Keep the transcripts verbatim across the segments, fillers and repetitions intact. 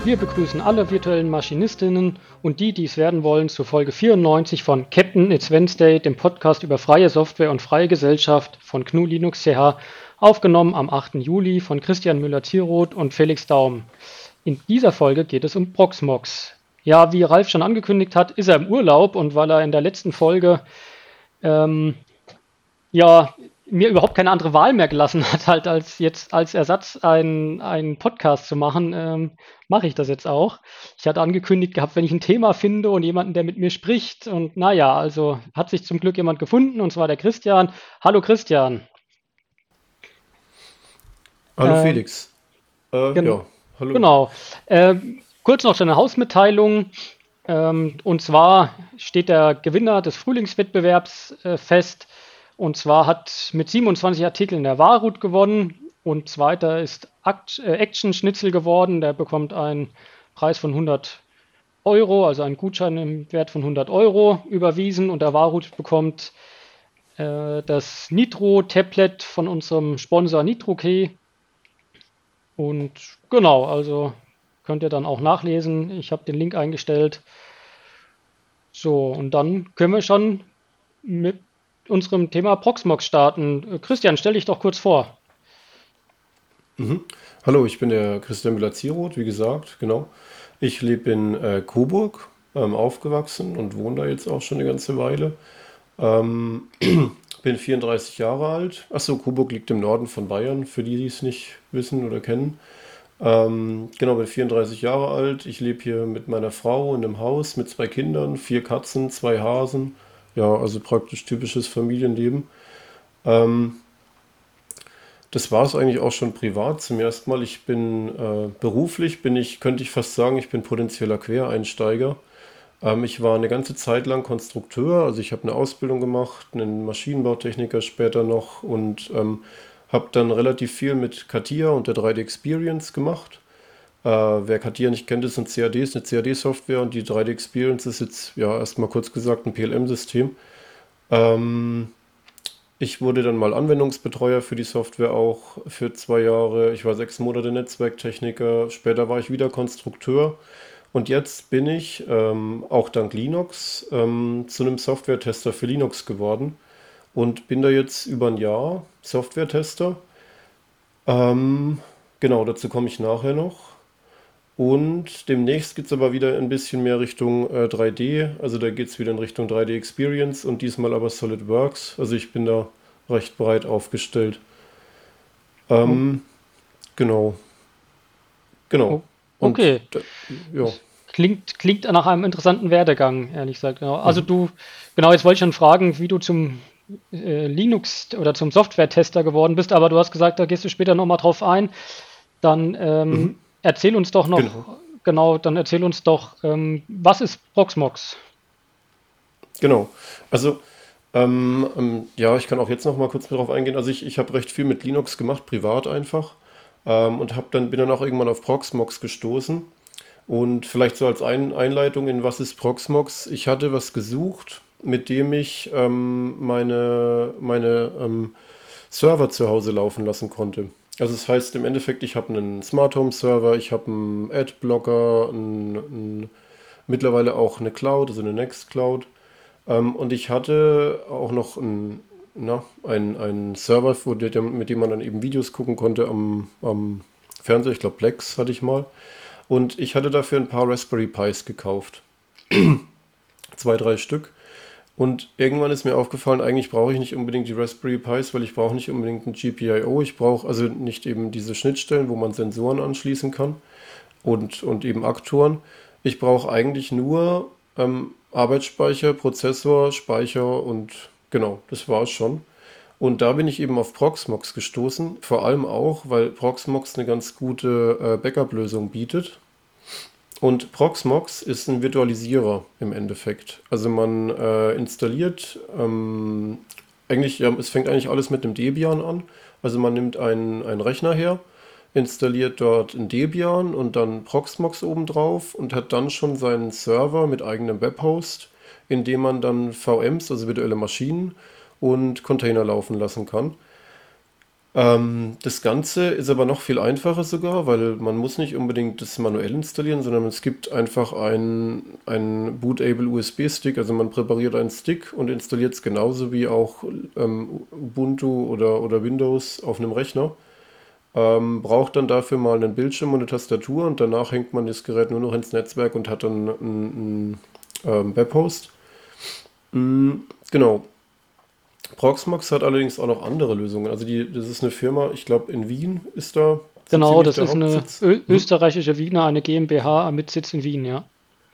Wir begrüßen alle virtuellen Maschinistinnen und die, die es werden wollen, zur Folge vierundneunzig von Captain It's Wednesday, dem Podcast über freie Software und freie Gesellschaft von G N U Linux C H, aufgenommen am achten Juli von Christian Müller-Thieroth und Felix Daum. In dieser Folge geht es um Proxmox. Ja, wie Ralf schon angekündigt hat, ist er im Urlaub, und weil er in der letzten Folge ähm, ja mir überhaupt keine andere Wahl mehr gelassen hat, halt als jetzt als Ersatz einen, einen Podcast zu machen, ähm, mache ich das jetzt auch. Ich hatte angekündigt gehabt, wenn ich ein Thema finde und jemanden, der mit mir spricht, und naja, also hat sich zum Glück jemand gefunden, und zwar der Christian. Hallo Christian. Hallo Ähm, Felix. Äh, gen ja, hallo. genau. Ähm, kurz noch eine Hausmitteilung. Ähm, und zwar steht der Gewinner des Frühlingswettbewerbs äh, fest. Und zwar hat mit siebenundzwanzig Artikeln der Warut gewonnen. Und zweiter ist Akt, äh, Action Schnitzel geworden. Der bekommt einen Preis von hundert Euro, also einen Gutschein im Wert von hundert Euro überwiesen. Und der Warut bekommt äh, das Nitro-Tablet von unserem Sponsor NitroKey. Und genau, also könnt ihr dann auch nachlesen. Ich habe den Link eingestellt. So, und dann können wir schon mit unserem Thema Proxmox starten. Äh, Christian, stell dich doch kurz vor. Mhm. Hallo, ich bin der Christian Müller-Zieroth, wie gesagt, genau. Ich lebe in äh, Coburg, ähm, aufgewachsen und wohne da jetzt auch schon eine ganze Weile. Ähm, bin vierunddreißig Jahre alt. Achso, Coburg liegt im Norden von Bayern, für die, die es nicht wissen oder kennen. Ähm, genau, bin vierunddreißig Jahre alt. Ich lebe hier mit meiner Frau in einem Haus mit zwei Kindern, vier Katzen, zwei Hasen. Ja, also praktisch typisches Familienleben. Ähm, Das war es eigentlich auch schon privat zum ersten Mal. Ich bin äh, beruflich, bin ich, könnte ich fast sagen, ich bin potenzieller Quereinsteiger. Ähm, ich war eine ganze Zeit lang Konstrukteur, also ich habe eine Ausbildung gemacht, einen Maschinenbautechniker später noch und ähm, habe dann relativ viel mit CATIA und der drei D Experience gemacht. Äh, wer CATIA nicht kennt, ist ein C A D, ist eine C A D-Software, und die drei D Experience ist jetzt, ja, erstmal kurz gesagt ein P L M-System. Ähm, Ich wurde dann mal Anwendungsbetreuer für die Software auch für zwei Jahre. Ich war sechs Monate Netzwerktechniker. Später war ich wieder Konstrukteur. Und jetzt bin ich, ähm, auch dank Linux, ähm, zu einem Software-Tester für Linux geworden und bin da jetzt über ein Jahr Software-Tester. Ähm, genau, dazu komme ich nachher noch. Und demnächst geht es aber wieder ein bisschen mehr Richtung äh, drei D. Also da geht es wieder in Richtung drei D Experience und diesmal aber SolidWorks. Also ich bin da recht breit aufgestellt. O- Ähm, genau, genau. o- Und Okay, da, ja. das klingt, klingt nach einem interessanten Werdegang, ehrlich gesagt. Genau. Also Mhm. du, genau, jetzt wollte ich schon fragen, wie du zum äh, Linux oder zum Software-Tester geworden bist, aber du hast gesagt, da gehst du später nochmal drauf ein. Dann Mhm. ähm, erzähl uns doch Genau, noch, genau, dann erzähl uns doch, ähm, was ist Proxmox? genau. Also ähm, ähm, ja, ich kann auch jetzt noch mal kurz darauf eingehen. Also ich, ich habe recht viel mit Linux gemacht, privat einfach. Ähm, und hab dann, bin dann auch irgendwann auf Proxmox gestoßen. Und vielleicht so als Ein Einleitung in was ist Proxmox. Ich hatte was gesucht, mit dem ich ähm, meine, meine ähm, Server zu Hause laufen lassen konnte. Also das heißt im Endeffekt, ich habe einen Smart Home Server, ich habe einen Adblocker, einen, einen, mittlerweile auch eine Cloud, also eine Nextcloud. Ähm, und ich hatte auch noch einen, na, einen, einen Server, wo der, mit dem man dann eben Videos gucken konnte am, am Fernseher. Ich glaube, Plex hatte ich mal. Und ich hatte dafür ein paar Raspberry Pis gekauft. Zwei, drei Stück. Und irgendwann ist mir aufgefallen, eigentlich brauche ich nicht unbedingt die Raspberry Pis, weil ich brauche nicht unbedingt ein G P I O. Ich brauche also nicht eben diese Schnittstellen, wo man Sensoren anschließen kann und, und eben Aktoren. Ich brauche eigentlich nur ähm, Arbeitsspeicher, Prozessor, Speicher und genau, das war es schon. Und da bin ich eben auf Proxmox gestoßen, vor allem auch, weil Proxmox eine ganz gute äh, Backup-Lösung bietet. Und Proxmox ist ein Virtualisierer im Endeffekt. Also man äh, installiert ähm, eigentlich, ja, es fängt eigentlich alles mit einem Debian an. Also man nimmt einen, einen Rechner her, installiert dort ein Debian und dann Proxmox obendrauf und hat dann schon seinen Server mit eigenem Webhost, in dem man dann V Ms, also virtuelle Maschinen und Container laufen lassen kann. Ähm, das Ganze ist aber noch viel einfacher sogar, weil man muss nicht unbedingt das manuell installieren, sondern es gibt einfach einen, einen bootable U S B-Stick. Also man präpariert einen Stick und installiert es genauso wie auch ähm, Ubuntu oder, oder Windows auf einem Rechner. Ähm, braucht dann dafür mal einen Bildschirm und eine Tastatur und danach hängt man das Gerät nur noch ins Netzwerk und hat dann einen, einen ähm, Webhost. Mm, genau. Proxmox hat allerdings auch noch andere Lösungen. Also die, das ist eine Firma, ich glaube in Wien ist da so Genau, ziemlich das der ist eine Hauptsitz. Ö Mhm. österreichische Wiener, eine GmbH mit Sitz in Wien, ja.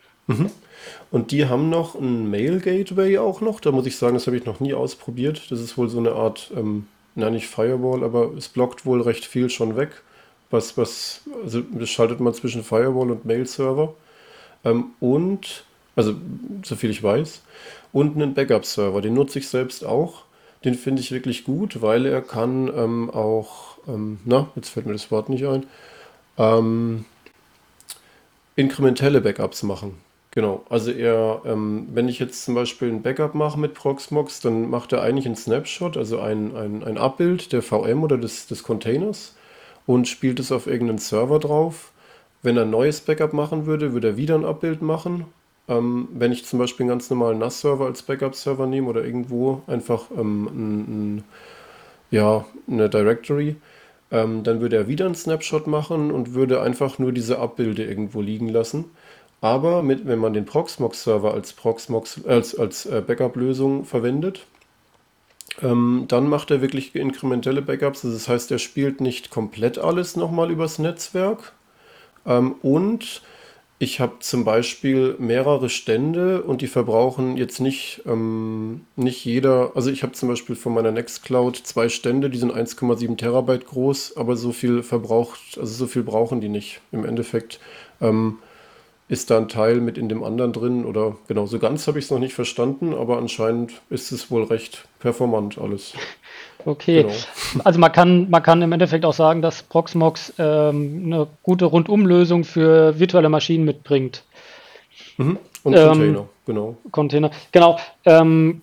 Und die haben noch ein Mail-Gateway auch noch. Da muss ich sagen, das habe ich noch nie ausprobiert. Das ist wohl so eine Art, ähm, na nicht Firewall, aber es blockt wohl recht viel schon weg. Was, was, also das schaltet man zwischen Firewall und Mail-Server. Ähm, und, also soviel ich weiß, und einen Backup-Server. Den nutze ich selbst auch. Den finde ich wirklich gut, weil er kann ähm, auch, ähm, na, jetzt fällt mir das Wort nicht ein, ähm, inkrementelle Backups machen. Genau. Also er, ähm, wenn ich jetzt zum Beispiel ein Backup mache mit Proxmox, dann macht er eigentlich einen Snapshot, also ein, ein, ein Abbild der V M oder des, des Containers und spielt es auf irgendeinen Server drauf. Wenn er ein neues Backup machen würde, würde er wieder ein Abbild machen. Ähm, wenn ich zum Beispiel einen ganz normalen N A S-Server als Backup-Server nehme oder irgendwo einfach ähm, ein, ein, ja, eine Directory, ähm, dann würde er wieder einen Snapshot machen und würde einfach nur diese Abbilde irgendwo liegen lassen. Aber mit, wenn man den Proxmox-Server als, Proxmox, als, als äh, Backup-Lösung verwendet, ähm, dann macht er wirklich inkrementelle Backups. Also das heißt, er spielt nicht komplett alles nochmal übers Netzwerk. Ähm, und ich habe zum Beispiel mehrere Stände und die verbrauchen jetzt nicht, ähm, nicht jeder. Also ich habe zum Beispiel von meiner Nextcloud zwei Stände, die sind eins Komma sieben Terabyte groß, aber so viel verbraucht, also so viel brauchen die nicht. Im Endeffekt ähm, ist da ein Teil mit in dem anderen drin oder genau, so ganz habe ich es noch nicht verstanden, aber anscheinend ist es wohl recht performant alles. Okay. Genau. Also man kann, man kann im Endeffekt auch sagen, dass Proxmox ähm, eine gute Rundumlösung für virtuelle Maschinen mitbringt. Mhm. Und Ähm, Container, genau. Container. Genau. Ähm,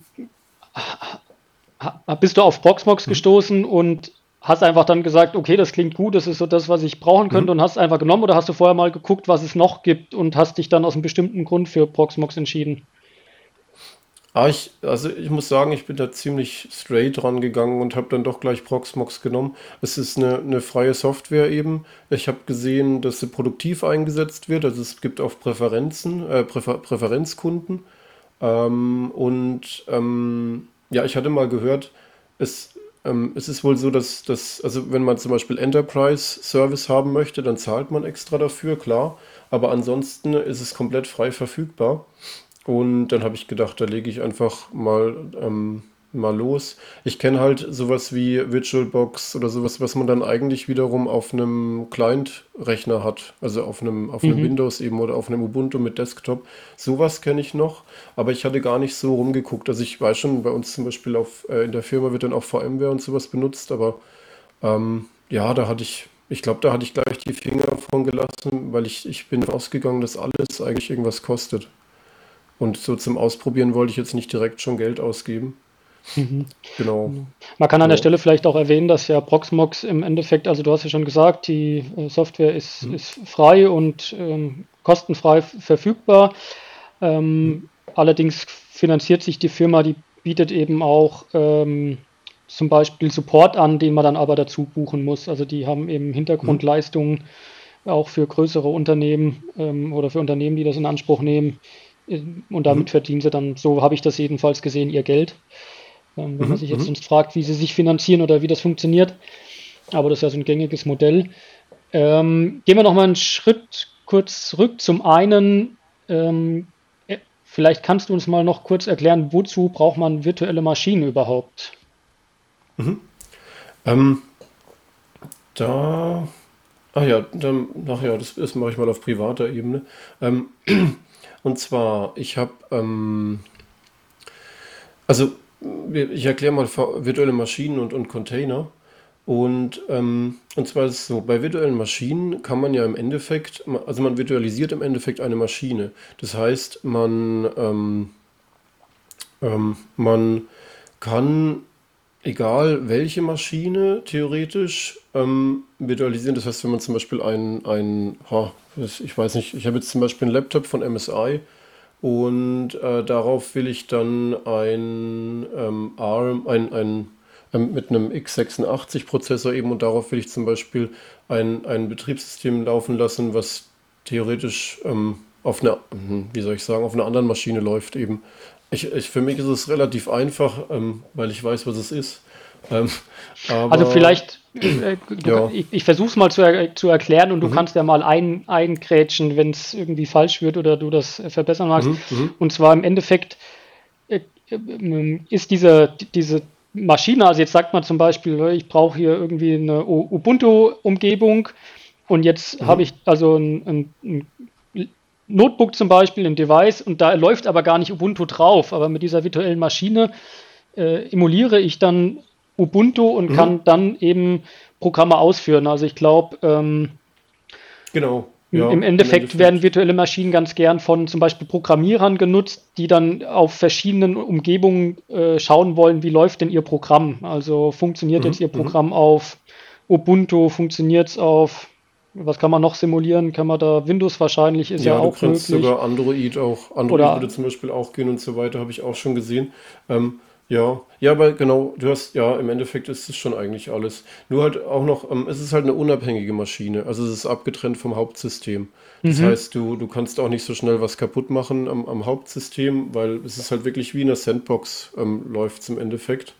ha- bist du auf Proxmox Mhm. gestoßen und hast einfach dann gesagt, okay, das klingt gut, das ist so das, was ich brauchen könnte Mhm. und hast einfach genommen oder hast du vorher mal geguckt, was es noch gibt und hast dich dann aus einem bestimmten Grund für Proxmox entschieden? Ah, ich, also ich muss sagen, ich bin da ziemlich straight dran gegangen und habe dann doch gleich Proxmox genommen. Es ist eine, eine freie Software eben. Ich habe gesehen, dass sie produktiv eingesetzt wird. Also es gibt auch Präferenzen, äh, Präfer Präferenzkunden. Ähm, und ähm, ja, ich hatte mal gehört, es, ähm, es ist wohl so, dass, dass, also wenn man zum Beispiel Enterprise Service haben möchte, dann zahlt man extra dafür, klar. Aber ansonsten ist es komplett frei verfügbar. Und dann habe ich gedacht, da lege ich einfach mal, ähm, mal los. Ich kenne halt sowas wie VirtualBox oder sowas, was man dann eigentlich wiederum auf einem Client-Rechner hat. Also auf einem, auf einem Mhm. Windows eben oder auf einem Ubuntu mit Desktop. Sowas kenne ich noch, aber ich hatte gar nicht so rumgeguckt. Also ich weiß schon, bei uns zum Beispiel auf, äh, in der Firma wird dann auch VMware und sowas benutzt, aber ähm, ja, da hatte ich, ich glaube, da hatte ich gleich die Finger von gelassen, weil ich, ich bin ausgegangen, dass alles eigentlich irgendwas kostet. Und so zum Ausprobieren wollte ich jetzt nicht direkt schon Geld ausgeben. Mhm. Genau. Genau. Man kann an der Ja. Stelle vielleicht auch erwähnen, dass ja Proxmox im Endeffekt, also du hast ja schon gesagt, die äh, Software ist, Mhm. ist frei und ähm, kostenfrei f- verfügbar. Mhm. Ähm, allerdings finanziert sich die Firma, die bietet eben auch ähm, zum Beispiel Support an, den man dann aber dazu buchen muss. Also die haben eben Mhm. Hintergrundleistungen auch für größere Unternehmen ähm, oder für Unternehmen, die das in Anspruch nehmen. Ähm, Und Mhm. damit verdienen sie dann, so habe ich das jedenfalls gesehen, ihr Geld. Ähm, wenn man Mhm. sich jetzt Mhm. sonst fragt, wie sie sich finanzieren oder wie das funktioniert. Aber das ist ja so ein gängiges Modell. Ähm, gehen wir noch mal einen Schritt kurz zurück. Zum einen, ähm, äh, vielleicht kannst du uns mal noch kurz erklären, wozu braucht man virtuelle Maschinen überhaupt? Mhm. Ähm, da, ah ja, dann, ach ja, das, das mache ich mal auf privater Ebene. Ähm, und zwar, ich habe, ähm, also wir- ich erkläre mal vir- virtuelle Maschinen und, und Container. Und, ähm, und zwar ist es so, bei virtuellen Maschinen kann man ja im Endeffekt, also man virtualisiert im Endeffekt eine Maschine. Das heißt, man, ähm, ähm, man kann egal welche Maschine theoretisch ähm, virtualisieren. Das heißt, wenn man zum Beispiel ein, ein ha, ich weiß nicht, ich habe jetzt zum Beispiel einen Laptop von M S I und äh, darauf will ich dann ein ähm, ARM, ein, ein ähm, mit einem x sechsundachtzig Prozessor eben und darauf will ich zum Beispiel ein, ein Betriebssystem laufen lassen, was theoretisch ähm, auf einer, hm, wie soll ich sagen, auf einer anderen Maschine läuft eben. Ich, ich, für mich ist es relativ einfach, ähm, weil ich weiß, was es ist. Ähm, Also aber vielleicht, äh, du, ja, ich, ich versuche es mal zu, er, zu erklären und du mhm, kannst ja mal ein, eingrätschen, wenn es irgendwie falsch wird oder du das äh, verbessern magst. mhm, mhm, Und zwar im Endeffekt äh, äh, ist diese, diese Maschine, also jetzt sagt man zum Beispiel, äh, ich brauche hier irgendwie eine U- Ubuntu-Umgebung und jetzt habe mhm, ich also ein, ein, ein Notebook zum Beispiel, ein Device und da läuft aber gar nicht Ubuntu drauf, aber mit dieser virtuellen Maschine äh, emuliere ich dann Ubuntu und mhm, kann dann eben Programme ausführen. Also ich glaube, ähm, genau, im ja, im Endeffekt werden Endeffekt, virtuelle Maschinen ganz gern von zum Beispiel Programmierern genutzt, die dann auf verschiedenen Umgebungen äh, schauen wollen, wie läuft denn ihr Programm. Also funktioniert jetzt mhm, ihr mhm. Programm auf Ubuntu, funktioniert es auf, was kann man noch simulieren? Kann man da Windows wahrscheinlich, ist ja Ja, du auch kannst möglich. sogar Android auch, Android würde Oder zum Beispiel auch gehen und so weiter, habe ich auch schon gesehen. Ähm, ja, ja, aber genau, du hast, ja, im Endeffekt ist es schon eigentlich alles. Nur halt auch noch, ähm, es ist halt eine unabhängige Maschine, also es ist abgetrennt vom Hauptsystem. Das mhm. heißt, du, du kannst auch nicht so schnell was kaputt machen am, am Hauptsystem, weil es ist halt wirklich wie in der Sandbox, ähm, läuft im Endeffekt.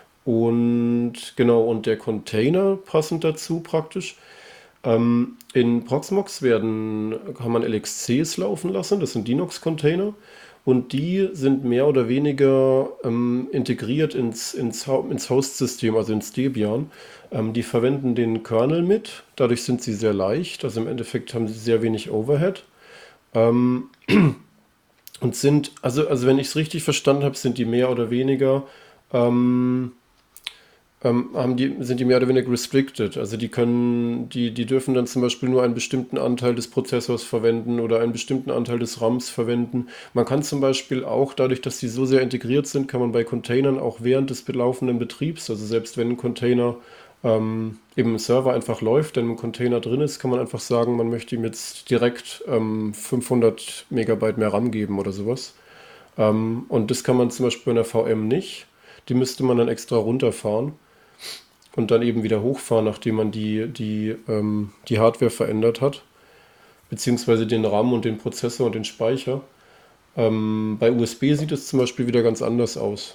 Und genau, und der Container passend dazu praktisch. Ähm, in Proxmox werden, kann man L X Cs laufen lassen, das sind Linux-Container. Und die sind mehr oder weniger ähm, integriert ins, ins, Hau- ins Host-System, also ins Debian. Ähm, die verwenden den Kernel mit, dadurch sind sie sehr leicht, also im Endeffekt haben sie sehr wenig Overhead. Ähm, und sind, also, also wenn ich es richtig verstanden habe, sind die mehr oder weniger ähm, ähm, haben die, sind die mehr oder weniger restricted. Also die können, die, die dürfen dann zum Beispiel nur einen bestimmten Anteil des Prozessors verwenden oder einen bestimmten Anteil des RAMs verwenden. Man kann zum Beispiel auch, dadurch, dass die so sehr integriert sind, kann man bei Containern auch während des laufenden Betriebs, also selbst wenn ein Container ähm, im Server einfach läuft, denn ein Container drin ist, kann man einfach sagen, man möchte ihm jetzt direkt ähm, fünfhundert Megabyte mehr RAM geben oder sowas. Ähm, und das kann man zum Beispiel bei einer V M nicht. Die müsste man dann extra runterfahren und dann eben wieder hochfahren, nachdem man die, die, ähm, die Hardware verändert hat, beziehungsweise den RAM und den Prozessor und den Speicher. Ähm, bei U S B sieht es zum Beispiel wieder ganz anders aus.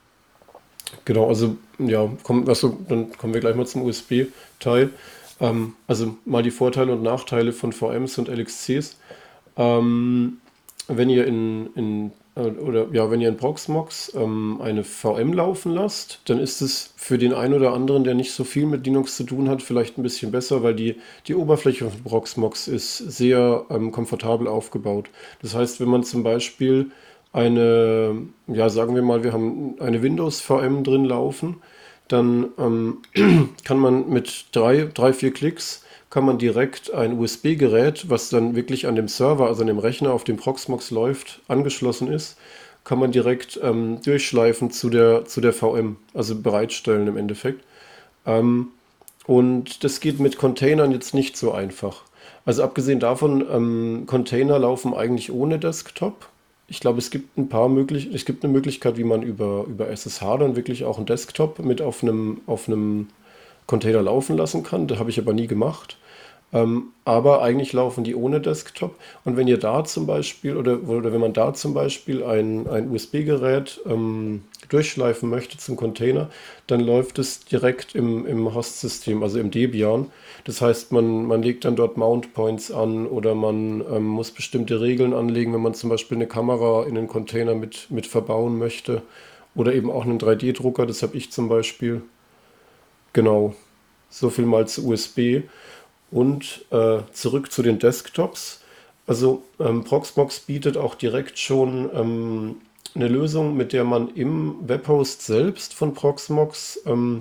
Genau, also ja, komm, achso, dann kommen wir gleich mal zum U S B-Teil. Ähm, also mal die Vorteile und Nachteile von V Ms und L X Cs. Ähm, wenn ihr in, in äh, oder ja, wenn ihr in Proxmox ähm, eine V M laufen lasst, dann ist es für den einen oder anderen, der nicht so viel mit Linux zu tun hat, vielleicht ein bisschen besser, weil die, die Oberfläche von Proxmox ist sehr ähm, komfortabel aufgebaut. Das heißt, wenn man zum Beispiel eine, ja, sagen wir mal, wir haben eine Windows-V M drin laufen, dann ähm, kann man mit drei, drei, vier Klicks kann man direkt ein U S B-Gerät, was dann wirklich an dem Server, also an dem Rechner, auf dem Proxmox läuft, angeschlossen ist, kann man direkt ähm, durchschleifen zu der, zu der V M, also bereitstellen im Endeffekt. Ähm, und das geht mit Containern jetzt nicht so einfach. Also abgesehen davon, ähm, Container laufen eigentlich ohne Desktop. Ich glaube, es gibt ein paar möglich, es gibt eine Möglichkeit, wie man über, über S S H dann wirklich auch einen Desktop mit auf einem, auf einem Container laufen lassen kann. Das habe ich aber nie gemacht. Ähm, aber eigentlich laufen die ohne Desktop. Und wenn ihr da zum Beispiel oder, oder wenn man da zum Beispiel ein, ein U S B-Gerät ähm, durchschleifen möchte zum Container, dann läuft es direkt im, im Host-System, also im Debian. Das heißt, man, man legt dann dort Mount Points an oder man ähm, muss bestimmte Regeln anlegen, wenn man zum Beispiel eine Kamera in den Container mit, mit verbauen möchte oder eben auch einen drei D-Drucker, das habe ich zum Beispiel. Genau, so viel mal zu U S B. Und äh, zurück zu den Desktops. Also ähm, Proxmox bietet auch direkt schon ähm, eine Lösung, mit der man im Webhost selbst von Proxmox ähm,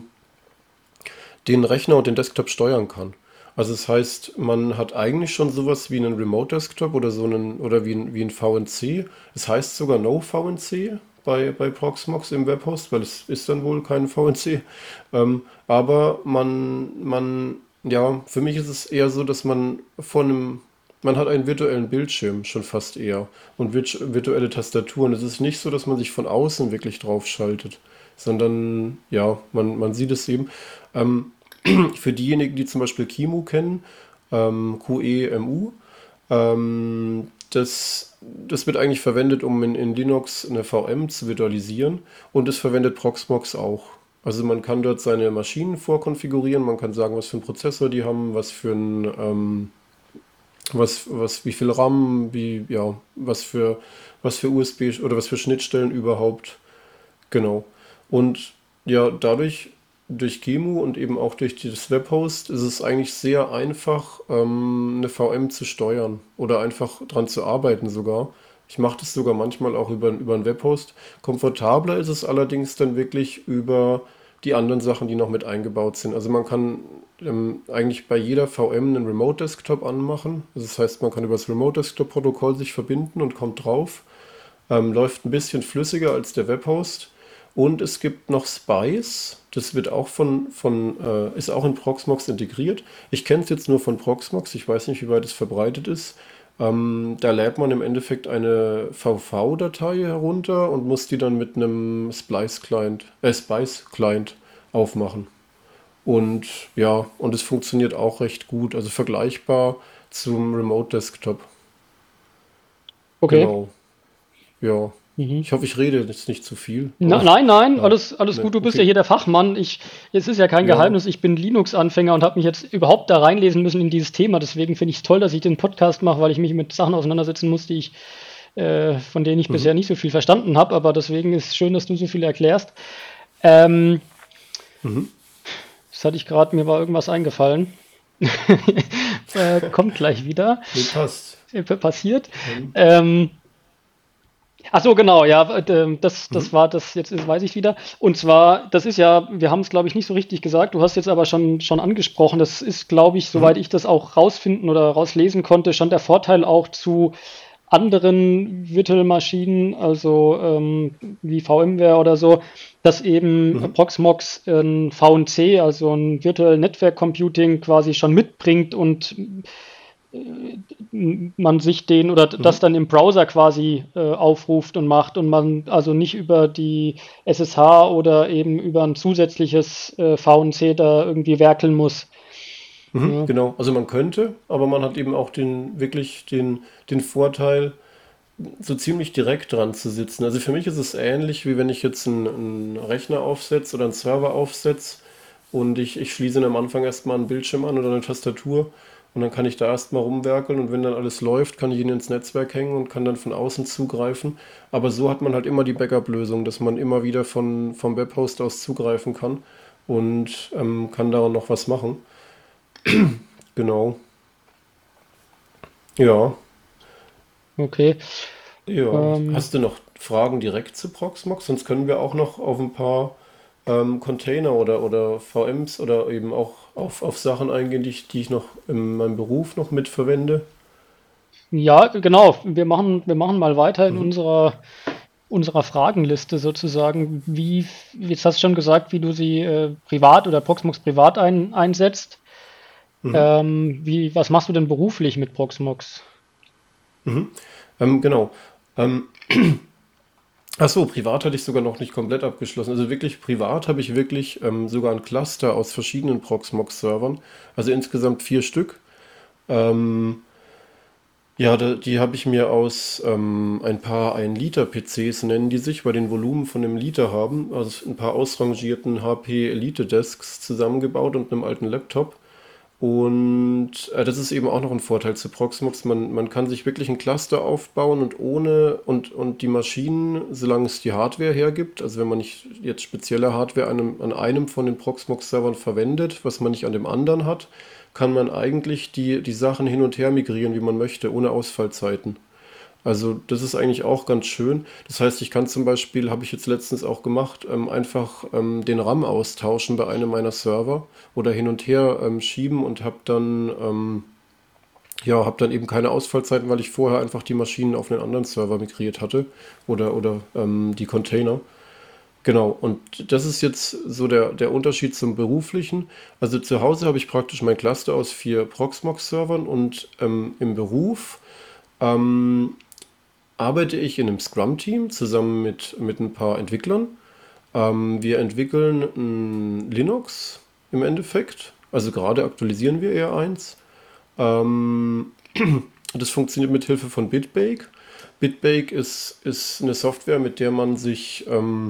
den Rechner und den Desktop steuern kann. Also das heißt, man hat eigentlich schon sowas wie einen Remote Desktop oder so einen oder wie ein, wie ein V N C. Es heißt sogar No V N C bei, bei Proxmox im Webhost, weil es ist dann wohl kein V N C. Ähm, aber man, man, ja, für mich ist es eher so, dass man von einem, man hat einen virtuellen Bildschirm schon fast eher und virtu virtuelle Tastaturen. Es ist nicht so, dass man sich von außen wirklich drauf schaltet, sondern ja, man, man sieht es eben. Ähm, für diejenigen, die zum Beispiel Qemu kennen, ähm, Q E M U, ähm, das, das wird eigentlich verwendet, um in, in Linux eine V M zu virtualisieren und es verwendet Proxmox auch. Also man kann dort seine Maschinen vorkonfigurieren, man kann sagen, was für einen Prozessor die haben, was für ein, ähm, was, was, wie viel RAM, wie, ja, was für, was für U S B oder was für Schnittstellen überhaupt. Genau. Und ja, dadurch, durch Qemu und eben auch durch das Webhost, ist es eigentlich sehr einfach, ähm, eine V M zu steuern oder einfach dran zu arbeiten sogar. Ich mache das sogar manchmal auch über, über einen Webhost. Komfortabler ist es allerdings dann wirklich über die anderen Sachen, die noch mit eingebaut sind. Also man kann ähm, eigentlich bei jeder V M einen Remote Desktop anmachen. Also das heißt, man kann über das Remote Desktop Protokoll sich verbinden und kommt drauf. Ähm, läuft ein bisschen flüssiger als der Webhost. Und es gibt noch Spice. Das wird auch von, von äh, ist auch in Proxmox integriert. Ich kenne es jetzt nur von Proxmox. Ich weiß nicht, wie weit es verbreitet ist. Ähm, da lädt man im Endeffekt eine V V-Datei herunter und muss die dann mit einem Splice-Client, äh, Spice-Client aufmachen. Und ja, und es funktioniert auch recht gut. Also vergleichbar zum Remote Desktop. Okay. Genau. Ja. Mhm. Ich hoffe, ich rede jetzt nicht zu viel, Na, aber nein, nein, ja, alles, alles ne, gut. Du bist ja okay. hier der Fachmann. Ich, es ist ja kein Ja, Geheimnis. Ich bin Linux-Anfänger und habe mich jetzt überhaupt da reinlesen müssen in dieses Thema. Deswegen finde ich es toll, dass ich den Podcast mache, weil ich mich mit Sachen auseinandersetzen muss, die ich, äh, von denen ich mhm, bisher nicht so viel verstanden habe. Aber deswegen ist es schön, dass du so viel erklärst. Ähm, mhm. das hatte ich gerade, mir war irgendwas eingefallen. äh, kommt gleich wieder. Nee, passt. Äh, passiert. Ähm, Ähm, Ach so, genau, ja, äh, das, mhm, das war das, jetzt ist, weiß ich wieder. Und zwar, das ist ja, wir haben es, glaube ich, nicht so richtig gesagt, du hast jetzt aber schon, schon angesprochen, das ist, glaube ich, mhm, soweit ich das auch rausfinden oder rauslesen konnte, schon der Vorteil auch zu anderen Virtual Maschinen, also ähm, wie VMware oder so, dass eben mhm, Proxmox ein V N C, also ein Virtual Network Computing quasi schon mitbringt und man sich den oder das mhm, dann im Browser quasi äh, aufruft und macht und man also nicht über die S S H oder eben über ein zusätzliches äh, V N C da irgendwie werkeln muss. mhm, Ja, genau. Also man könnte, aber man hat eben auch den wirklich den, den Vorteil, so ziemlich direkt dran zu sitzen. Also für mich ist es ähnlich, wie wenn ich jetzt einen, einen Rechner aufsetze oder einen Server aufsetze und ich, ich schließe am Anfang erstmal einen Bildschirm an oder eine Tastatur und dann kann ich da erstmal rumwerkeln und wenn dann alles läuft, kann ich ihn ins Netzwerk hängen und kann dann von außen zugreifen. Aber so hat man halt immer die Backup-Lösung, dass man immer wieder von, vom Webhost aus zugreifen kann und ähm, kann da noch was machen. Genau. Ja, okay. ja. Ähm, Hast du noch Fragen direkt zu Proxmox? Sonst können wir auch noch auf ein paar ähm, Container oder, oder V Ms oder eben auch auf, auf Sachen eingehen, die ich, die ich noch in meinem Beruf noch mitverwende. ja, genau. Wir machen, wir machen mal weiter in Mhm. unserer, unserer Fragenliste sozusagen. Wie, jetzt hast du schon gesagt, wie du sie äh, privat oder Proxmox privat ein, einsetzt. Mhm. Ähm, wie, was machst du denn beruflich mit Proxmox? Mhm. Ähm, genau. Ähm, ach so, privat hatte ich sogar noch nicht komplett abgeschlossen. Also wirklich privat habe ich wirklich ähm, sogar ein Cluster aus verschiedenen Proxmox-Servern. Also insgesamt vier Stück. Ähm, Ja, da, die habe ich mir aus ähm, ein paar ein Liter P Cs nennen die sich, weil den Volumen von einem Liter haben, also ein paar ausrangierten H P Elite Desks zusammengebaut und einem alten Laptop. Und äh, das ist eben auch noch ein Vorteil zu Proxmox. Man, man kann sich wirklich ein Cluster aufbauen und ohne und, und die Maschinen, solange es die Hardware hergibt, also wenn man nicht jetzt spezielle Hardware an einem, an einem von den Proxmox-Servern verwendet, was man nicht an dem anderen hat, kann man eigentlich die, die Sachen hin und her migrieren, wie man möchte, ohne Ausfallzeiten. Also das ist eigentlich auch ganz schön. Das heißt, ich kann zum Beispiel, habe ich jetzt letztens auch gemacht, ähm, einfach ähm, den RAM austauschen bei einem meiner Server oder hin und her ähm, schieben und habe dann ähm, ja, habe dann eben keine Ausfallzeiten, weil ich vorher einfach die Maschinen auf einen anderen Server migriert hatte oder, oder ähm, die Container. Genau, und das ist jetzt so der, der Unterschied zum beruflichen. Also zu Hause habe ich praktisch mein Cluster aus vier Proxmox-Servern und ähm, im Beruf ähm, arbeite ich in einem Scrum-Team zusammen mit, mit ein paar Entwicklern. Ähm, wir entwickeln ein Linux im Endeffekt. Also gerade aktualisieren wir eher eins. Ähm, Das funktioniert mit Hilfe von Bitbake. Bitbake ist, ist eine Software, mit der man sich ähm,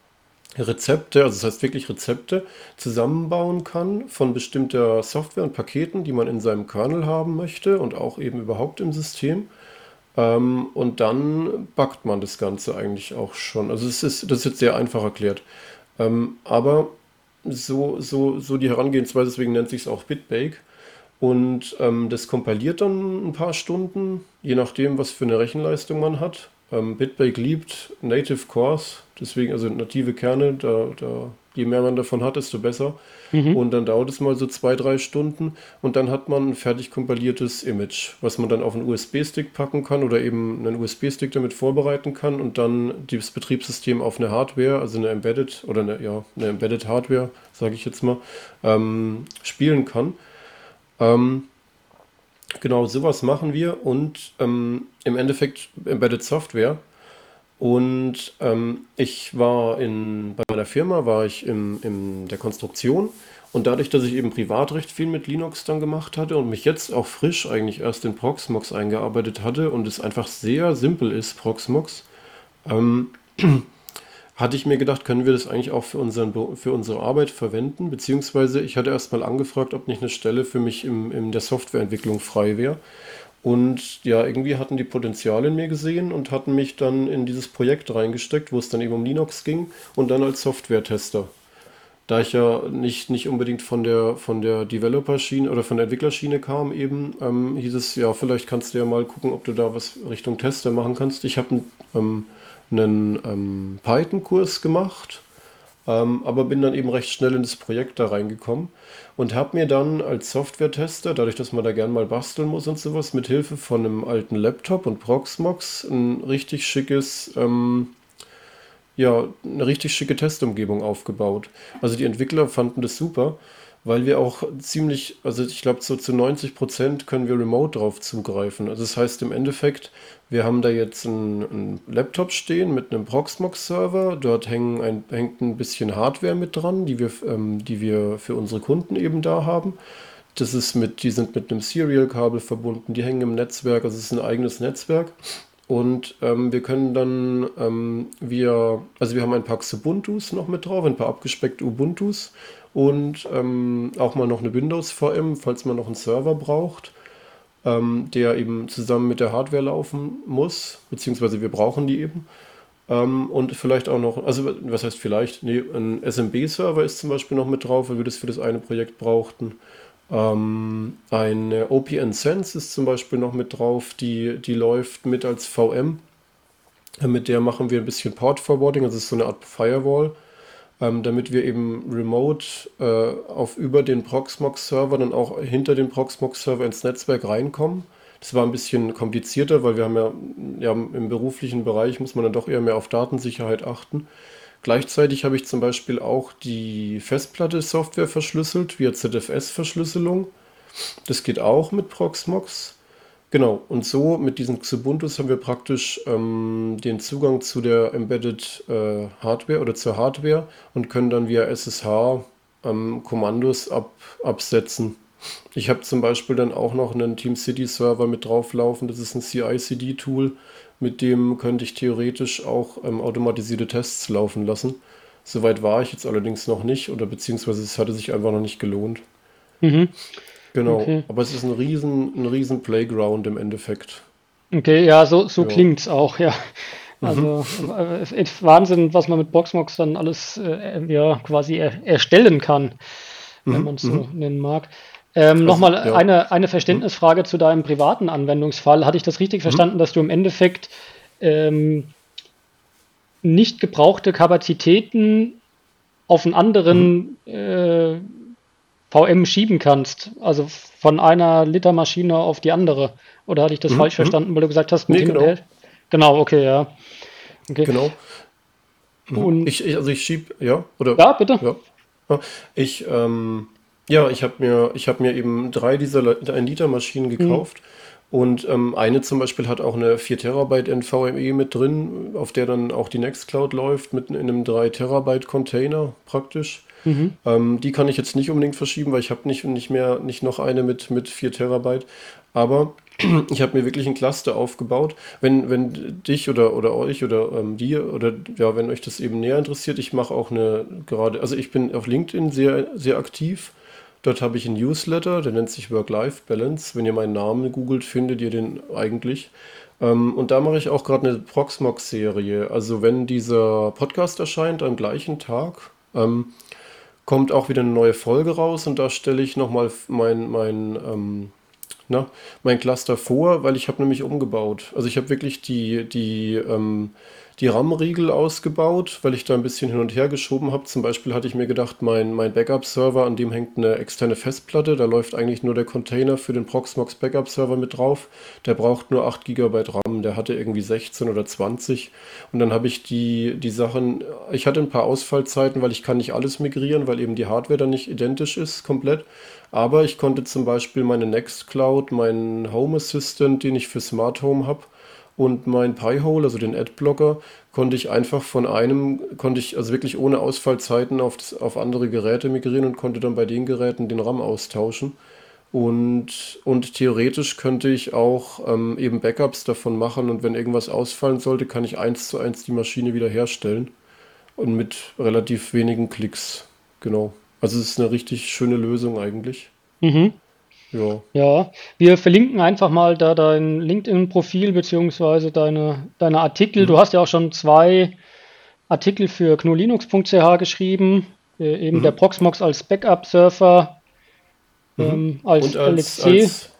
Rezepte, also das heißt wirklich Rezepte, zusammenbauen kann von bestimmter Software und Paketen, die man in seinem Kernel haben möchte und auch eben überhaupt im System. Ähm, und dann backt man das Ganze eigentlich auch schon. Also es ist, das ist jetzt sehr einfach erklärt. Ähm, aber so, so, so die Herangehensweise, deswegen nennt sich es auch Bitbake. Und ähm, das kompiliert dann ein paar Stunden, je nachdem, was für eine Rechenleistung man hat. Ähm, Bitbake liebt Native Cores, deswegen also native Kerne, da, da, je mehr man davon hat, desto besser. Mhm. Und dann dauert es mal so zwei, drei Stunden und dann hat man ein fertig kompiliertes Image, was man dann auf einen U S B-Stick packen kann oder eben einen U S B-Stick damit vorbereiten kann und dann das Betriebssystem auf eine Hardware, also eine Embedded oder eine, ja, eine Embedded Hardware, sage ich jetzt mal, ähm, spielen kann. Ähm, Genau, sowas machen wir und ähm, im Endeffekt Embedded Software. Und ähm, ich war in, bei meiner Firma, war ich im, in der Konstruktion und dadurch, dass ich eben privat recht viel mit Linux dann gemacht hatte und mich jetzt auch frisch eigentlich erst in Proxmox eingearbeitet hatte und es einfach sehr simpel ist, Proxmox, ähm, hatte ich mir gedacht, können wir das eigentlich auch für, unseren, Be- für unsere Arbeit verwenden? Beziehungsweise ich hatte erst mal angefragt, ob nicht eine Stelle für mich im, in der Softwareentwicklung frei wäre. Und ja, irgendwie hatten die Potenzial in mir gesehen und hatten mich dann in dieses Projekt reingesteckt, wo es dann eben um Linux ging und dann als Software-Tester. Da ich ja nicht, nicht unbedingt von der, von der Developer-Schiene oder von der Entwicklerschiene kam eben, ähm, hieß es, ja, vielleicht kannst du ja mal gucken, ob du da was Richtung Tester machen kannst. Ich habe ähm, einen ähm, Python-Kurs gemacht, ähm, aber bin dann eben recht schnell in das Projekt da reingekommen und habe mir dann als Software-Tester, dadurch, dass man da gern mal basteln muss und sowas, mit Hilfe von einem alten Laptop und Proxmox ein richtig schickes, ähm, ja, eine richtig schicke Testumgebung aufgebaut. Also die Entwickler fanden das super, weil wir auch ziemlich, also ich glaube, so zu neunzig Prozent können wir remote drauf zugreifen. Also das heißt im Endeffekt, wir haben da jetzt einen, einen Laptop stehen mit einem Proxmox-Server. Dort hängen ein, hängt ein bisschen Hardware mit dran, die wir, ähm, die wir für unsere Kunden eben da haben. Das ist mit, die sind mit einem Serial-Kabel verbunden, die hängen im Netzwerk, also es ist ein eigenes Netzwerk. Und ähm, wir können dann, ähm, wir, also wir haben ein paar Xubuntus noch mit drauf, ein paar abgespeckte Ubuntus und ähm, auch mal noch eine Windows-V M, falls man noch einen Server braucht, ähm, der eben zusammen mit der Hardware laufen muss, beziehungsweise wir brauchen die eben. Ähm, und vielleicht auch noch, also was heißt vielleicht? Nee, ein S M B-Server ist zum Beispiel noch mit drauf, weil wir das für das eine Projekt brauchten. Ähm, eine O P N Sense ist zum Beispiel noch mit drauf, die, die läuft mit als V M. Äh, Mit der machen wir ein bisschen Port Forwarding, also es ist so eine Art Firewall, ähm, damit wir eben remote äh, auf über den Proxmox-Server dann auch hinter den Proxmox-Server ins Netzwerk reinkommen. Das war ein bisschen komplizierter, weil wir haben ja, ja im beruflichen Bereich muss man dann doch eher mehr auf Datensicherheit achten. Gleichzeitig habe ich zum Beispiel auch die Festplatte-Software verschlüsselt via Z F S-Verschlüsselung. Das geht auch mit Proxmox. Genau, und so mit diesen Xubuntus haben wir praktisch ähm, den Zugang zu der Embedded äh, Hardware oder zur Hardware und können dann via S S H ähm, Kommandos ab, absetzen. Ich habe zum Beispiel dann auch noch einen TeamCity-Server mit drauflaufen. Das ist ein C I/C D-Tool, mit dem könnte ich theoretisch auch ähm, automatisierte Tests laufen lassen. Soweit war ich jetzt allerdings noch nicht oder beziehungsweise es hatte sich einfach noch nicht gelohnt. Mhm. Genau, Okay. aber es ist ein riesen, ein riesen Playground im Endeffekt. Okay, ja, so, so Ja. klingt's auch, ja. Mhm. Also äh, es ist Wahnsinn, was man mit Proxmox dann alles äh, ja, quasi er, erstellen kann, wenn Mhm. man es so Mhm. nennen mag. Ähm, Also, nochmal ja. eine, eine Mhm. Verständnisfrage zu deinem privaten Anwendungsfall. Hatte ich das richtig Mhm. verstanden, dass du im Endeffekt ähm, nicht gebrauchte Kapazitäten auf einen Mhm. anderen äh, V M schieben kannst, also von einer Litermaschine auf die andere. Oder hatte ich das Mhm, falsch mhm. verstanden, weil du gesagt hast, mit Nee, hin und her? genau, Genau, okay, ja. Okay. genau. Mhm. Und Ich, ich, also ich schieb, ja, oder, ja, bitte. ja. Ja, Ich, ähm, ja, ich habe mir, ich habe mir eben drei dieser ein Liter Maschinen Hm, gekauft und ähm, eine zum Beispiel hat auch eine vier Terabyte NVMe mit drin, auf der dann auch die Nextcloud läuft, mit in einem drei Terabyte Container praktisch. mhm, Ähm, die kann ich jetzt nicht unbedingt verschieben, weil ich habe nicht, nicht mehr, nicht noch eine mit, mit vier Terabyte. Aber ich habe mir wirklich ein Cluster aufgebaut. Wenn, wenn dich oder, oder euch oder ähm, dir oder ja, wenn euch das eben näher interessiert, ich mache auch eine gerade, also ich bin auf LinkedIn sehr, sehr aktiv. Dort habe ich einen Newsletter, der nennt sich Work-Life-Balance. Wenn ihr meinen Namen googelt, findet ihr den eigentlich. Ähm, und da mache ich auch gerade eine Proxmox-Serie. Also wenn dieser Podcast erscheint am gleichen Tag, ähm, kommt auch wieder eine neue Folge raus und da stelle ich nochmal mein, mein, ähm, na, mein Cluster vor, weil ich habe nämlich umgebaut. Also ich habe wirklich die, die, ähm, die RAM-Riegel ausgebaut, weil ich da ein bisschen hin und her geschoben habe. Zum Beispiel hatte ich mir gedacht, mein, mein Backup-Server, an dem hängt eine externe Festplatte, da läuft eigentlich nur der Container für den Proxmox Backup-Server mit drauf. Der braucht nur acht Gigabyte RAM, der hatte irgendwie sechzehn oder zwanzig. Und dann habe ich die, die Sachen, ich hatte ein paar Ausfallzeiten, weil ich kann nicht alles migrieren, weil eben die Hardware dann nicht identisch ist komplett. Aber ich konnte zum Beispiel meine Nextcloud, meinen Home Assistant, den ich für Smart Home habe, und mein Pi-hole, also den Adblocker, konnte ich einfach von einem, konnte ich also wirklich ohne Ausfallzeiten auf, das, auf andere Geräte migrieren und konnte dann bei den Geräten den RAM austauschen. Und, und theoretisch könnte ich auch ähm, eben Backups davon machen und wenn irgendwas ausfallen sollte, kann ich eins zu eins die Maschine wiederherstellen und mit relativ wenigen Klicks. Genau. Also es ist eine richtig schöne Lösung eigentlich. mhm. Ja. Ja, wir verlinken einfach mal da dein LinkedIn-Profil beziehungsweise deine, deine Artikel. Du Mhm. hast ja auch schon zwei Artikel für gnulinux punkt c h geschrieben, äh, eben der Mhm. Proxmox als Backup-Surfer, Mhm. ähm, als Und als, L X C. als,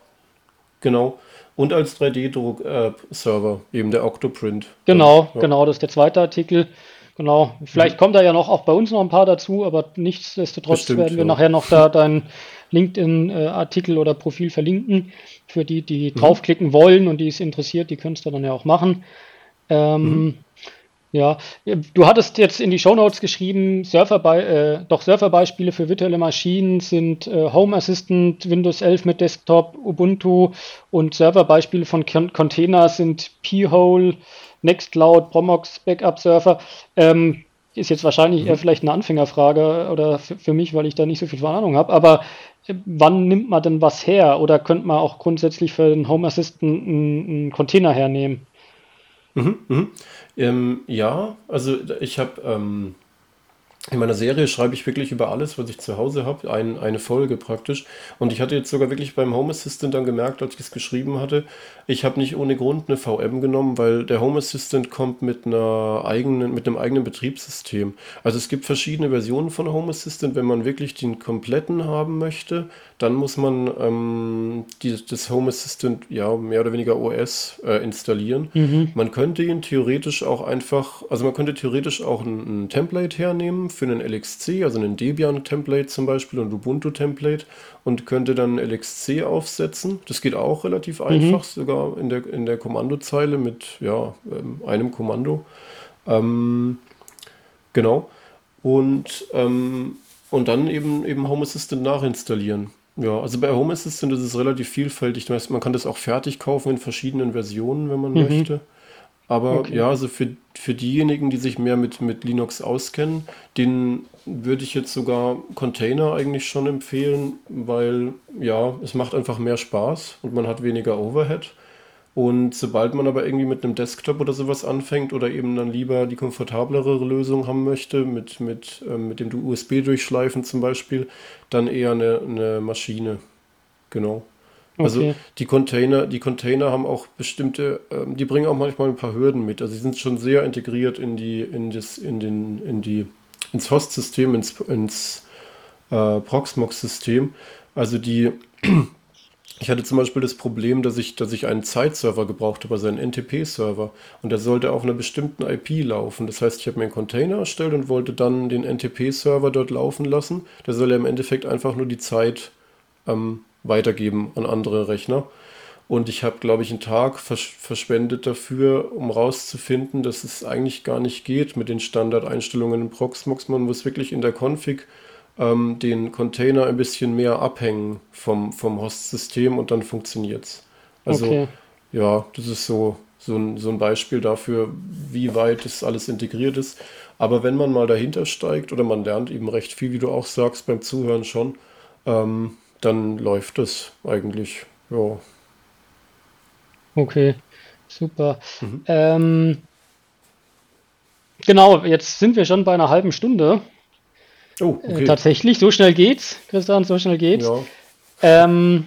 genau. Und als drei D-Druck-Server, eben der Octoprint dann. Genau, Ja. genau, das ist der zweite Artikel. Genau, vielleicht Mhm. kommt da ja noch auch bei uns noch ein paar dazu, aber nichtsdestotrotz Bestimmt, werden wir ja. nachher noch da deinen LinkedIn-Artikel oder Profil verlinken. Für die, die Mhm. draufklicken wollen und die es interessiert, die können es dann ja auch machen. Mhm. Ähm, ja, du hattest jetzt in die Shownotes geschrieben, Surferbei äh, doch Surferbeispiele für virtuelle Maschinen sind äh, Home Assistant, Windows elf mit Desktop, Ubuntu und Serverbeispiele von Con Container sind P-hole, Nextcloud, Promox, Backup Server. Ähm, ist jetzt wahrscheinlich eher Mhm. vielleicht eine Anfängerfrage oder für, für mich, weil ich da nicht so viel Ahnung habe, aber äh, wann nimmt man denn was her? Oder könnte man auch grundsätzlich für den Home Assistant einen, einen Container hernehmen? Mhm. Mhm. Ähm, ja, also ich habe ähm, in meiner Serie schreibe ich wirklich über alles, was ich zu Hause habe, ein, eine Folge praktisch. Und ich hatte jetzt sogar wirklich beim Home Assistant dann gemerkt, als ich es geschrieben hatte, ich habe nicht ohne Grund eine V M genommen, weil der Home Assistant kommt mit einer eigenen, mit einem eigenen Betriebssystem. Also es gibt verschiedene Versionen von Home Assistant. Wenn man wirklich den kompletten haben möchte, dann muss man ähm, die, das Home Assistant ja mehr oder weniger O S äh, installieren. Mhm, Man könnte ihn theoretisch auch einfach, also man könnte theoretisch auch ein, ein Template hernehmen für einen L X C, also einen Debian-Template zum Beispiel und Ubuntu-Template und könnte dann L X C aufsetzen. Das geht auch relativ mhm, einfach, sogar in der, in der Kommandozeile mit ja, ähm, einem Kommando. Ähm, genau. Und, ähm, und dann eben, eben Home Assistant nachinstallieren. Ja, also bei Home Assistant ist es relativ vielfältig. Das heißt, man kann das auch fertig kaufen in verschiedenen Versionen, wenn man mhm. möchte. Aber Okay. ja, also für, für diejenigen, die sich mehr mit, mit Linux auskennen, denen würde ich jetzt sogar Container eigentlich schon empfehlen, weil ja, es macht einfach mehr Spaß und man hat weniger Overhead. Und sobald man aber irgendwie mit einem Desktop oder sowas anfängt oder eben dann lieber die komfortablere Lösung haben möchte, mit, mit, ähm, mit dem U S B-Durchschleifen zum Beispiel, dann eher eine, eine Maschine. Genau. Also Okay. die Container, die Container haben auch bestimmte, ähm, die bringen auch manchmal ein paar Hürden mit. Also sie sind schon sehr integriert in die, in das, in den, in die, ins Host-System, ins, ins äh, Proxmox-System. Also die Ich hatte zum Beispiel das Problem, dass ich, dass ich einen Zeitserver gebraucht habe, also einen N T P-Server. Und der sollte auf einer bestimmten I P laufen. Das heißt, ich habe mir einen Container erstellt und wollte dann den N T P-Server dort laufen lassen. Der soll ja im Endeffekt einfach nur die Zeit ähm, weitergeben an andere Rechner. Und ich habe, glaube ich, einen Tag versch verschwendet dafür, um rauszufinden, dass es eigentlich gar nicht geht mit den Standardeinstellungen in Proxmox. Man muss wirklich in der Config ähm, den Container ein bisschen mehr abhängen vom, vom Host-System und dann funktioniert's. Also Okay, ja, das ist so, so ein, so ein Beispiel dafür, wie weit das alles integriert ist. Aber wenn man mal dahinter steigt oder man lernt eben recht viel, wie du auch sagst, beim Zuhören schon, ähm, dann läuft das eigentlich. Ja. okay, super. Mhm. Ähm, genau, jetzt sind wir schon bei einer halben Stunde. Oh, Äh, okay. tatsächlich, so schnell geht's, Christian, so schnell geht's. Ja. Ähm,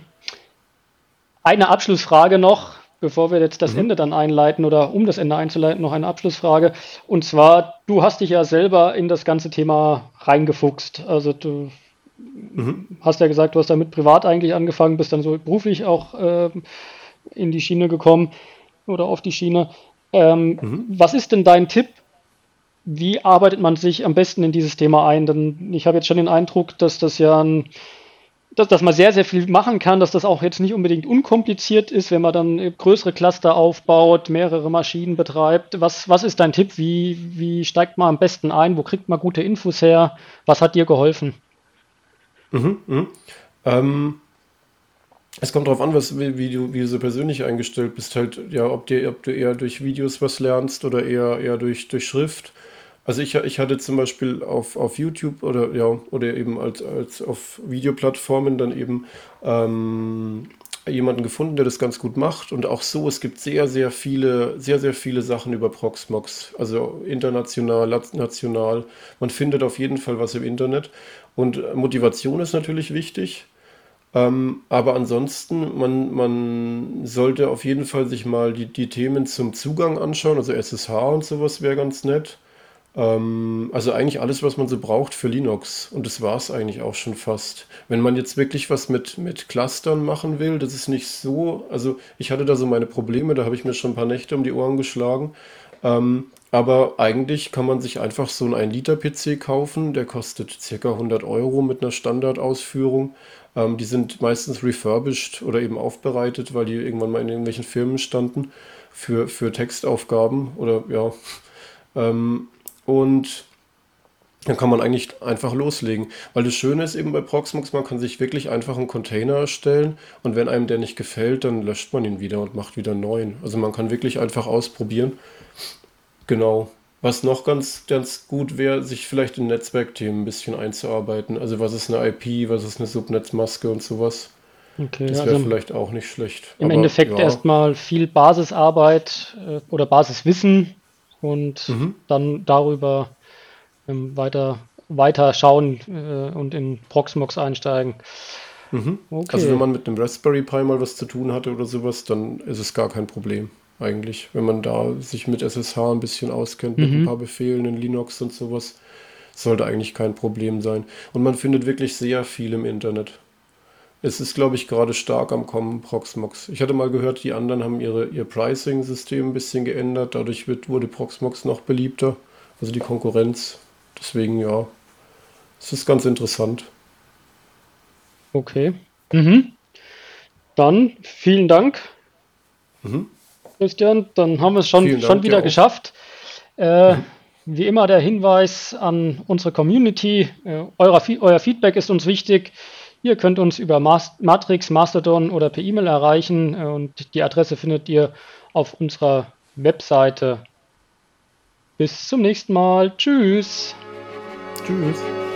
eine Abschlussfrage noch, bevor wir jetzt das Mhm. Ende dann einleiten oder um das Ende einzuleiten, noch eine Abschlussfrage. Und zwar, du hast dich ja selber in das ganze Thema reingefuchst. Also du Mhm. hast ja gesagt, du hast damit privat eigentlich angefangen, bist dann so beruflich auch ähm, in die Schiene gekommen oder auf die Schiene. Ähm, Mhm. was ist denn dein Tipp? Wie arbeitet man sich am besten in dieses Thema ein? Denn ich habe jetzt schon den Eindruck, dass das ja ein, dass, dass man sehr, sehr viel machen kann, dass das auch jetzt nicht unbedingt unkompliziert ist, wenn man dann größere Cluster aufbaut, mehrere Maschinen betreibt. Was, was ist dein Tipp? Wie, wie steigt man am besten ein? Wo kriegt man gute Infos her? Was hat dir geholfen? Mhm. Mhm. Ähm, Es kommt darauf an, was, wie, wie du, wie du so persönlich eingestellt bist. Halt, ja, ob dir, ob du eher durch Videos was lernst oder eher, eher durch, durch Schrift. Also ich, ich hatte zum Beispiel auf, auf YouTube oder ja, oder eben als, als auf Videoplattformen dann eben ähm, jemanden gefunden, der das ganz gut macht. Und auch so, es gibt sehr, sehr viele, sehr, sehr viele Sachen über Proxmox. Also international, national. Man findet auf jeden Fall was im Internet. Und Motivation ist natürlich wichtig. Ähm, aber ansonsten, man, man sollte auf jeden Fall sich mal die, die Themen zum Zugang anschauen, also S S H und sowas wäre ganz nett. Ähm, also eigentlich alles, was man so braucht für Linux. Und das war es eigentlich auch schon fast. Wenn man jetzt wirklich was mit, mit Clustern machen will, das ist nicht so. Also ich hatte da so meine Probleme, da habe ich mir schon ein paar Nächte um die Ohren geschlagen. Ähm, aber eigentlich kann man sich einfach so einen ein Liter P C kaufen, der kostet circa hundert Euro mit einer Standardausführung. Ähm, die sind meistens refurbished oder eben aufbereitet, weil die irgendwann mal in irgendwelchen Firmen standen für, für Textaufgaben oder ja. Ähm, und dann kann man eigentlich einfach loslegen. Weil das Schöne ist eben bei Proxmox, man kann sich wirklich einfach einen Container erstellen und wenn einem der nicht gefällt, dann löscht man ihn wieder und macht wieder einen neuen. Also man kann wirklich einfach ausprobieren. Genau. Was noch ganz, ganz gut wäre, sich vielleicht in Netzwerkthemen ein bisschen einzuarbeiten. Also was ist eine I P, was ist eine Subnetzmaske und sowas. Okay, Das wäre also vielleicht auch nicht schlecht. im Aber Endeffekt ja. erstmal viel Basisarbeit äh, oder Basiswissen und Mhm. dann darüber ähm, weiter, weiter schauen äh, und in Proxmox einsteigen. Mhm. Also wenn Okay. man mit einem Raspberry Pi mal was zu tun hatte oder sowas, dann ist es gar kein Problem eigentlich. Wenn man da sich mit S S H ein bisschen auskennt, mit ein paar Mhm. Befehlen in Linux und sowas, sollte eigentlich kein Problem sein. Und man findet wirklich sehr viel im Internet. Es ist, glaube ich, gerade stark am Kommen, Proxmox. Ich hatte mal gehört, die anderen haben ihre, ihr Pricing-System ein bisschen geändert. Dadurch wird, wurde Proxmox noch beliebter. Also die Konkurrenz. Deswegen, ja, es ist ganz interessant. Okay. Mhm. Dann vielen Dank, Mhm. Christian. Dann haben wir es schon, Vielen schon Dank dir wieder auch. geschafft. Äh, Mhm. wie immer der Hinweis an unsere Community. Äh, euer, Fe- euer Feedback ist uns wichtig. Ihr könnt uns über Mas Matrix, Mastodon oder per E-Mail erreichen äh, und die Adresse findet ihr auf unserer Webseite. Bis zum nächsten Mal. Tschüss. Tschüss.